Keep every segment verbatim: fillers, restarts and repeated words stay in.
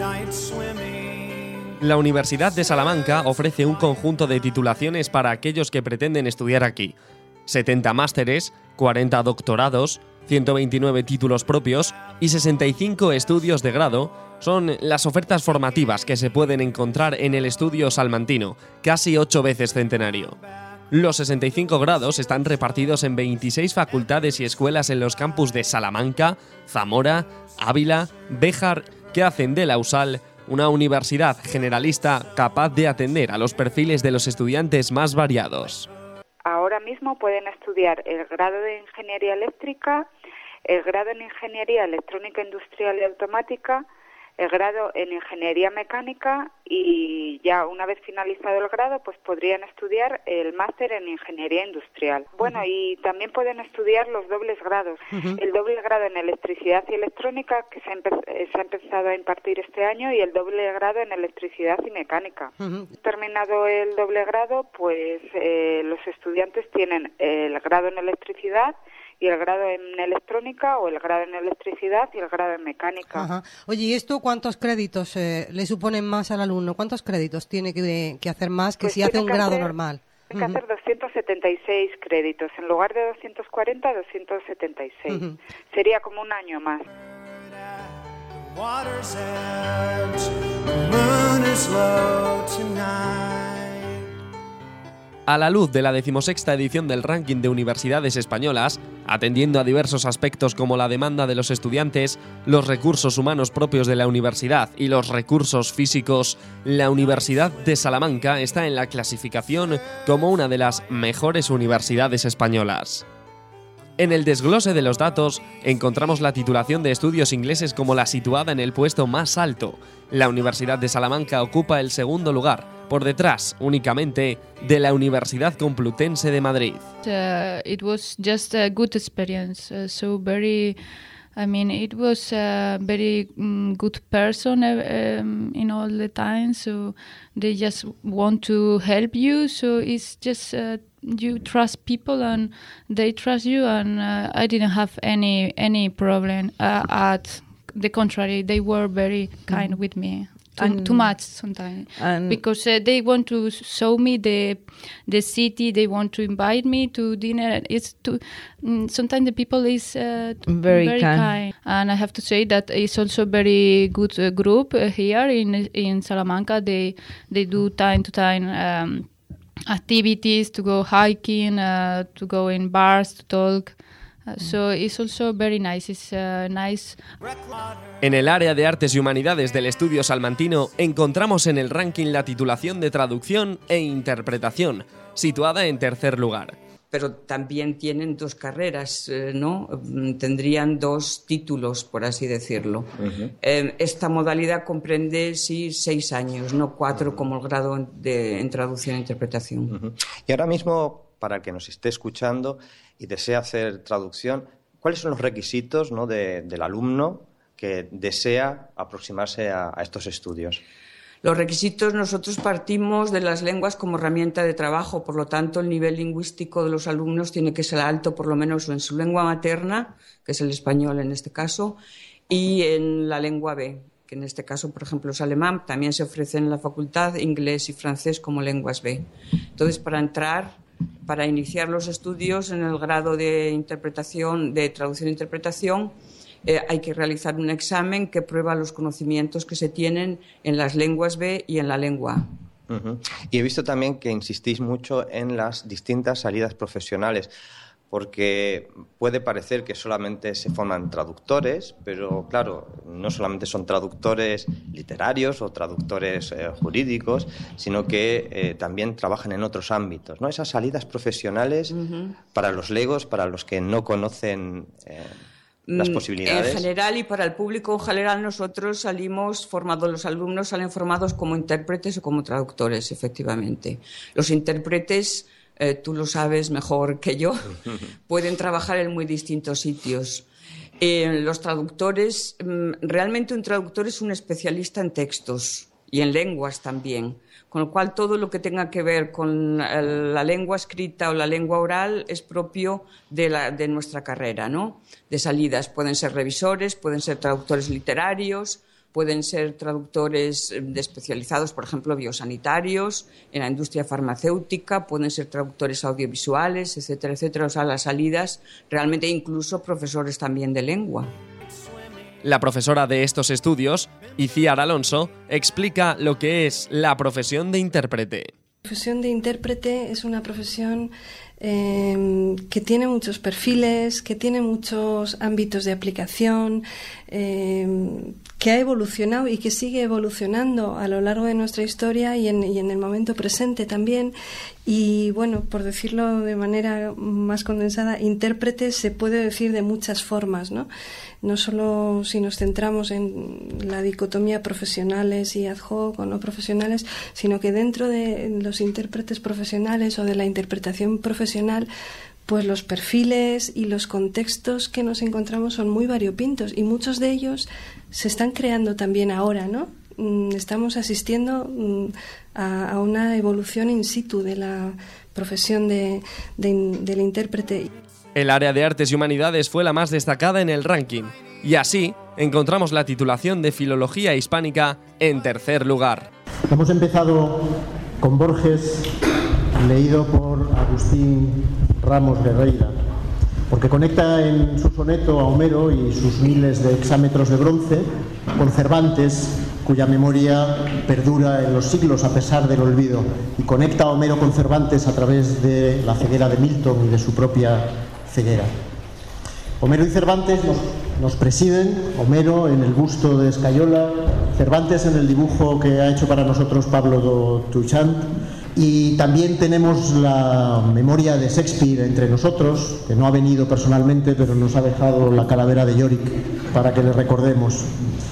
La Universidad de Salamanca ofrece un conjunto de titulaciones para aquellos que pretenden estudiar aquí. setenta másteres, cuarenta doctorados, ciento veintinueve títulos propios y sesenta y cinco estudios de grado son las ofertas formativas que se pueden encontrar en el estudio salmantino, casi ocho veces centenario. Los sesenta y cinco grados están repartidos en veintiséis facultades y escuelas en los campus de Salamanca, Zamora, Ávila, Béjar, que hacen de la USAL una universidad generalista capaz de atender a los perfiles de los estudiantes más variados. Ahora mismo pueden estudiar el grado de Ingeniería Eléctrica, el grado en Ingeniería Electrónica Industrial y Automática, el grado en Ingeniería Mecánica y ya una vez finalizado el grado pues podrían estudiar el máster en Ingeniería Industrial. Bueno, uh-huh. y también pueden estudiar los dobles grados. Uh-huh. El doble grado en Electricidad y Electrónica que se ha, empe- se ha empezado a impartir este año y el doble grado en Electricidad y Mecánica. Uh-huh. Terminado el doble grado, pues eh, los estudiantes tienen el grado en Electricidad y el grado en electrónica o el grado en electricidad y el grado en mecánica. Ajá. Oye, ¿y esto cuántos créditos eh, le suponen más al alumno? ¿Cuántos créditos tiene que, que hacer más que pues si hace un grado hacer, normal? Tiene uh-huh. que hacer doscientos setenta y seis créditos. En lugar de doscientos cuarenta, doscientos setenta y seis. Uh-huh. Sería como un año más. A la luz de la decimosexta edición del ranking de universidades españolas, atendiendo a diversos aspectos como la demanda de los estudiantes, los recursos humanos propios de la universidad y los recursos físicos, la Universidad de Salamanca está en la clasificación como una de las mejores universidades españolas. En el desglose de los datos encontramos la titulación de estudios ingleses como la situada en el puesto más alto. La Universidad de Salamanca ocupa el segundo lugar, por detrás únicamente de la Universidad Complutense de Madrid. Uh, it was just a good experience, uh, so very I mean, it was a very um, good person uh, um, in all the time, so they just want to help you, so it's just uh, you trust people and they trust you, and uh, I didn't have any any problem. Uh, at the contrary, they were very kind mm. with me. And too much sometimes, and because uh, they want to show me the the city. They want to invite me to dinner. It's too. Um, sometimes the people is uh, very, very kind. kind, and I have to say that it's also very good uh, group uh, here in in Salamanca. They they do time to time um, activities to go hiking, uh, to go in bars to talk. Uh, so it's also very nice. It's uh, nice. En el área de Artes y Humanidades del Estudio Salmantino encontramos en el ranking la titulación de Traducción e Interpretación, situada en tercer lugar. Pero también tienen dos carreras, eh, ¿no? Tendrían dos títulos, por así decirlo. Uh-huh. Eh, esta modalidad comprende, sí, seis años, no cuatro uh-huh. como el grado de, en Traducción e Interpretación. Uh-huh. Y ahora mismo, para el que nos esté escuchando y desea hacer traducción, ¿cuáles son los requisitos, ¿no, de, del alumno que desea aproximarse a, a estos estudios? Los requisitos, nosotros partimos de las lenguas como herramienta de trabajo, por lo tanto el nivel lingüístico de los alumnos tiene que ser alto, por lo menos en su lengua materna, que es el español en este caso, y en la lengua B, que en este caso, por ejemplo, es alemán. También se ofrece en la facultad inglés y francés como lenguas B. Entonces, para entrar, para iniciar los estudios en el grado de interpretación, de traducción e interpretación, Eh, hay que realizar un examen que prueba los conocimientos que se tienen en las lenguas B y en la lengua A. Uh-huh. Y he visto también que insistís mucho en las distintas salidas profesionales, porque puede parecer que solamente se forman traductores, pero claro, no solamente son traductores literarios o traductores eh, jurídicos, sino que eh, también trabajan en otros ámbitos, ¿no? Esas salidas profesionales uh-huh. para los legos, para los que no conocen Eh, las posibilidades. En general y para el público en general, nosotros salimos formados, los alumnos salen formados como intérpretes o como traductores, efectivamente. Los intérpretes, eh, tú lo sabes mejor que yo, pueden trabajar en muy distintos sitios. Eh, los traductores, realmente un traductor es un especialista en textos y en lenguas también, con lo cual todo lo que tenga que ver con la lengua escrita o la lengua oral es propio de, la, de nuestra carrera, ¿no? De salidas pueden ser revisores, pueden ser traductores literarios, pueden ser traductores de especializados, por ejemplo, biosanitarios, en la industria farmacéutica, pueden ser traductores audiovisuales, etcétera, etcétera. O sea, las salidas, realmente incluso profesores también de lengua. La profesora de estos estudios, Iciar Alonso, explica lo que es la profesión de intérprete. La profesión de intérprete es una profesión eh, que tiene muchos perfiles, que tiene muchos ámbitos de aplicación, eh, que ha evolucionado y que sigue evolucionando a lo largo de nuestra historia y en, y en el momento presente también. Y bueno, por decirlo de manera más condensada, intérprete se puede decir de muchas formas, ¿no? No solo si nos centramos en la dicotomía profesionales y ad hoc o no profesionales, sino que dentro de los intérpretes profesionales o de la interpretación profesional, pues los perfiles y los contextos que nos encontramos son muy variopintos y muchos de ellos se están creando también ahora, ¿no? Estamos asistiendo a, a una evolución in situ de la profesión de, de, del intérprete. El área de Artes y Humanidades fue la más destacada en el ranking, y así encontramos la titulación de Filología Hispánica en tercer lugar. Hemos empezado con Borges, leído por Agustín Ramos Guerreira, porque conecta en su soneto a Homero y sus miles de hexámetros de bronce con Cervantes, cuya memoria perdura en los siglos a pesar del olvido, y conecta a Homero con Cervantes a través de la ceguera de Milton y de su propia ceguera. Homero y Cervantes nos, nos presiden, Homero en el busto de Escayola, Cervantes en el dibujo que ha hecho para nosotros Pablo Touchant, y también tenemos la memoria de Shakespeare entre nosotros, que no ha venido personalmente, pero nos ha dejado la calavera de Yorick para que le recordemos.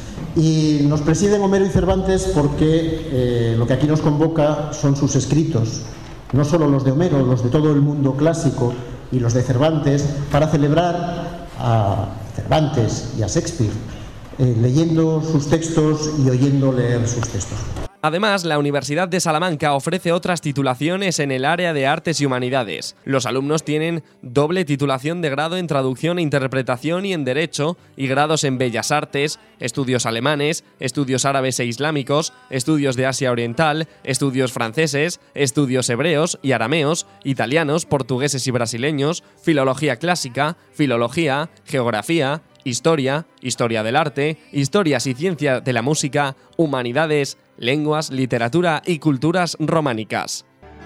Y nos presiden Homero y Cervantes porque eh, lo que aquí nos convoca son sus escritos, no solo los de Homero, los de todo el mundo clásico y los de Cervantes, para celebrar a Cervantes y a Shakespeare, eh, leyendo sus textos y oyendo leer sus textos. Además, la Universidad de Salamanca ofrece otras titulaciones en el área de Artes y Humanidades. Los alumnos tienen doble titulación de grado en Traducción e Interpretación y en Derecho, y grados en Bellas Artes, estudios alemanes, estudios árabes e islámicos, estudios de Asia Oriental, estudios franceses, estudios hebreos y arameos, italianos, portugueses y brasileños, filología clásica, filología, geografía, historia, historia del arte, historias y ciencia de la música, humanidades, lenguas, literatura y culturas románicas.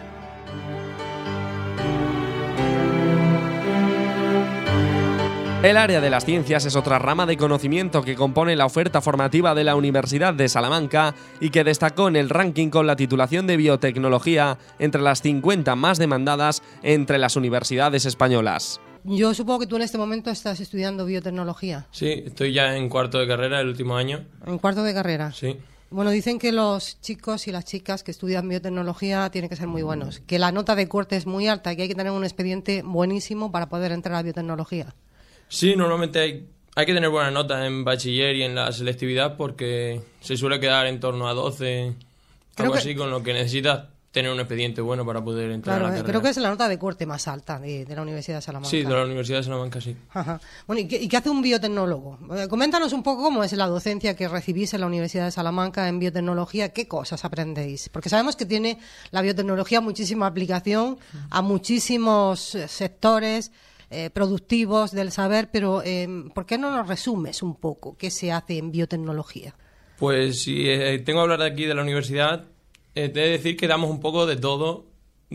El área de las ciencias es otra rama de conocimiento que compone la oferta formativa de la Universidad de Salamanca y que destacó en el ranking con la titulación de biotecnología entre las cincuenta más demandadas entre las universidades españolas. Yo supongo que tú en este momento estás estudiando biotecnología. Sí, estoy ya en cuarto de carrera, el último año. ¿En cuarto de carrera? Sí. Bueno, dicen que los chicos y las chicas que estudian biotecnología tienen que ser muy buenos, que la nota de corte es muy alta y que hay que tener un expediente buenísimo para poder entrar a biotecnología. Sí, normalmente hay, hay que tener buenas notas en bachiller y en la selectividad porque se suele quedar en torno a doce, Creo algo que... así, con lo que necesitas tener un expediente bueno para poder entrar claro, a la carrera. Creo que es la nota de corte más alta de, de la Universidad de Salamanca. Sí, de la Universidad de Salamanca, sí. Ajá. Bueno, ¿y qué, ¿y qué hace un biotecnólogo? Eh, coméntanos un poco cómo es la docencia que recibís en la Universidad de Salamanca en biotecnología, qué cosas aprendéis. Porque sabemos que tiene la biotecnología muchísima aplicación a muchísimos eh, sectores eh, productivos del saber, pero eh, ¿por qué no nos resumes un poco qué se hace en biotecnología? Pues si eh, tengo que hablar de aquí de la universidad, eh, te he de decir que damos un poco de todo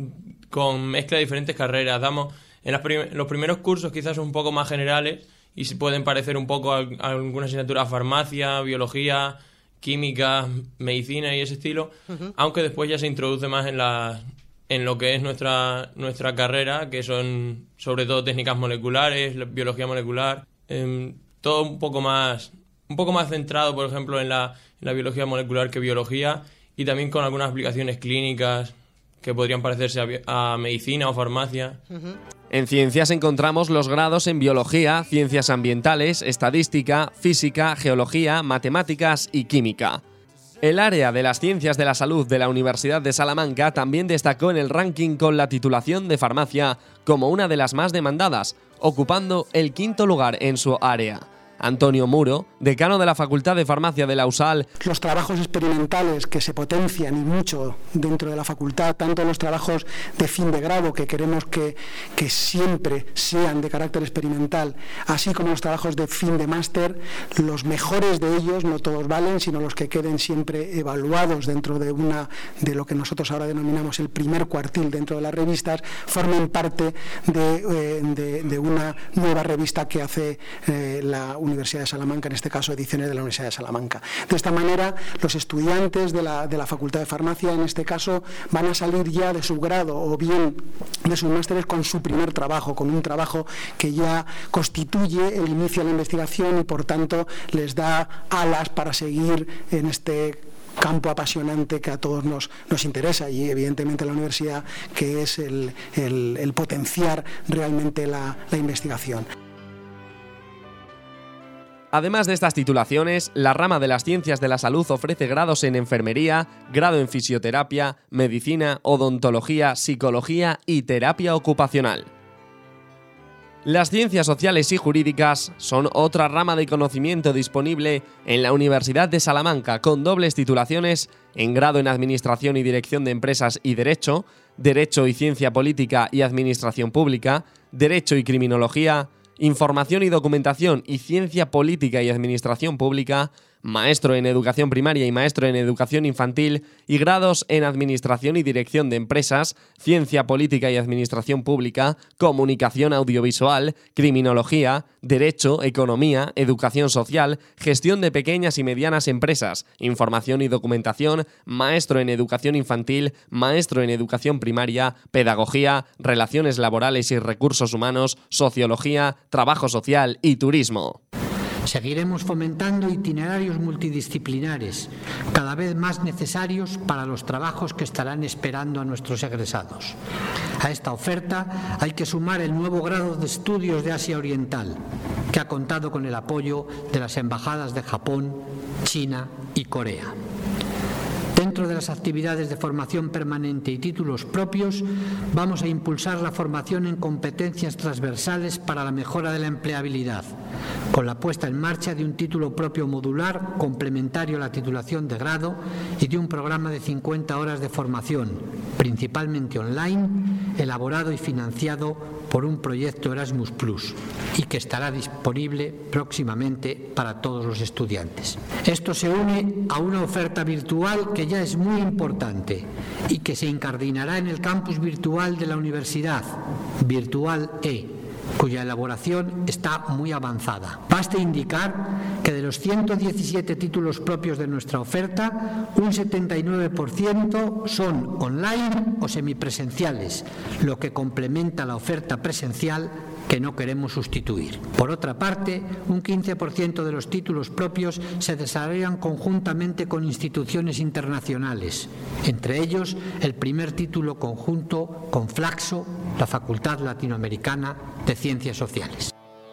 con mezcla de diferentes carreras. Damos en las prim- los primeros cursos quizás son un poco más generales y se pueden parecer un poco a, a algunas asignaturas, farmacia, biología, química, medicina y ese estilo, uh-huh. Aunque después ya se introduce más en la en lo que es nuestra nuestra carrera, que son sobre todo técnicas moleculares, biología molecular, eh, todo un poco más un poco más centrado, por ejemplo, en la, en la biología molecular que biología, y también con algunas aplicaciones clínicas que podrían parecerse a, a medicina o farmacia. Uh-huh. En ciencias encontramos los grados en biología, ciencias ambientales, estadística, física, geología, matemáticas y química. El área de las ciencias de la salud de la Universidad de Salamanca también destacó en el ranking con la titulación de farmacia como una de las más demandadas, ocupando el quinto lugar en su área. Antonio Muro, decano de la Facultad de Farmacia de la U S A L. Los trabajos experimentales que se potencian y mucho dentro de la facultad, tanto los trabajos de fin de grado, que queremos que, que siempre sean de carácter experimental, así como los trabajos de fin de máster, los mejores de ellos, no todos valen, sino los que queden siempre evaluados dentro de una de lo que nosotros ahora denominamos el primer cuartil dentro de las revistas, formen parte de, eh, de, de una nueva revista que hace eh, la Universidad de Salamanca, en este caso Ediciones de la Universidad de Salamanca. De esta manera, los estudiantes de la, de la Facultad de Farmacia, en este caso, van a salir ya de su grado o bien de sus másteres con su primer trabajo, con un trabajo que ya constituye el inicio de la investigación y, por tanto, les da alas para seguir en este campo apasionante que a todos nos, nos interesa, y evidentemente la universidad, que es el, el, el potenciar realmente la, la investigación. Además de estas titulaciones, la rama de las ciencias de la salud ofrece grados en enfermería, grado en fisioterapia, medicina, odontología, psicología y terapia ocupacional. Las ciencias sociales y jurídicas son otra rama de conocimiento disponible en la Universidad de Salamanca, con dobles titulaciones en grado en Administración y Dirección de Empresas y Derecho, Derecho y Ciencia Política y Administración Pública, Derecho y Criminología, Información y Documentación y Ciencia Política y Administración Pública, maestro en Educación Primaria y maestro en Educación Infantil, y grados en Administración y Dirección de Empresas, Ciencia Política y Administración Pública, Comunicación Audiovisual, Criminología, Derecho, Economía, Educación Social, Gestión de Pequeñas y Medianas Empresas, Información y Documentación, maestro en Educación Infantil, maestro en Educación Primaria, Pedagogía, Relaciones Laborales y Recursos Humanos, Sociología, Trabajo Social y Turismo. Seguiremos fomentando itinerarios multidisciplinares, cada vez más necesarios para los trabajos que estarán esperando a nuestros egresados. A esta oferta hay que sumar el nuevo grado de estudios de Asia Oriental, que ha contado con el apoyo de las embajadas de Japón, China y Corea. Dentro de las actividades de formación permanente y títulos propios, vamos a impulsar la formación en competencias transversales para la mejora de la empleabilidad, con la puesta en marcha de un título propio modular complementario a la titulación de grado y de un programa de cincuenta horas de formación, principalmente online, elaborado y financiado por un proyecto Erasmus Plus, y que estará disponible próximamente para todos los estudiantes. Esto se une a una oferta virtual que ya es muy importante y que se incardinará en el campus virtual de la universidad, Virtual E, cuya elaboración está muy avanzada. Basta indicar que de los ciento diecisiete títulos propios de nuestra oferta, un setenta y nueve por ciento son online o semipresenciales, lo que complementa la oferta presencial que no queremos sustituir. Por otra parte, un quince por ciento de los títulos propios se desarrollan conjuntamente con instituciones internacionales, entre ellos el primer título conjunto con Flaxo, la Facultad Latinoamericana de Ciencias Sociales.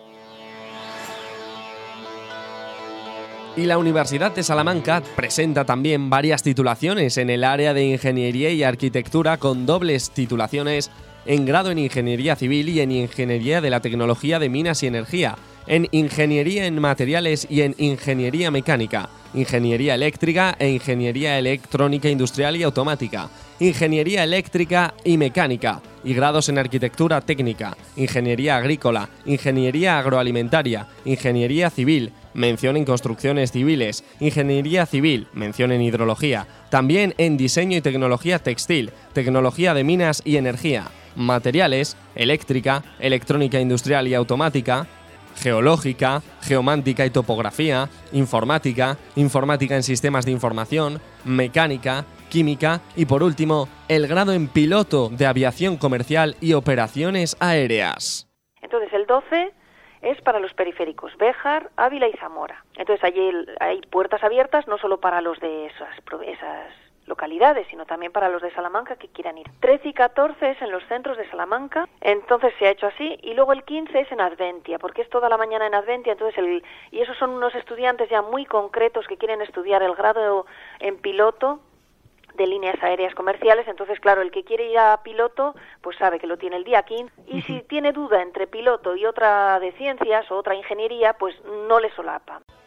Y la Universidad de Salamanca presenta también varias titulaciones en el área de Ingeniería y Arquitectura, con dobles titulaciones en grado en Ingeniería Civil y en Ingeniería de la Tecnología de Minas y Energía, en Ingeniería en Materiales y en Ingeniería Mecánica, Ingeniería Eléctrica e Ingeniería Electrónica Industrial y Automática, Ingeniería Eléctrica y Mecánica, y grados en Arquitectura Técnica, Ingeniería Agrícola, Ingeniería Agroalimentaria, Ingeniería Civil, mención en Construcciones Civiles, Ingeniería Civil, mención en Hidrología, también en Diseño y Tecnología Textil, Tecnología de Minas y Energía, Materiales, Eléctrica, Electrónica Industrial y Automática, Geológica, Geomántica y Topografía, Informática, Informática en Sistemas de Información, Mecánica, Química y, por último, el grado en Piloto de Aviación Comercial y Operaciones Aéreas. Entonces, el doce es para los periféricos, Béjar, Ávila y Zamora. Entonces, allí hay puertas abiertas no solo para los de esas, esas localidades, sino también para los de Salamanca que quieran ir. trece y catorce es en los centros de Salamanca, entonces se ha hecho así, y luego el quince es en Adventia, porque es toda la mañana en Adventia, entonces el, y esos son unos estudiantes ya muy concretos que quieren estudiar el grado en piloto de líneas aéreas comerciales. Entonces, claro, el que quiere ir a piloto, pues sabe que lo tiene el día quince, y si tiene duda entre piloto y otra de ciencias o otra ingeniería, pues no le solapa.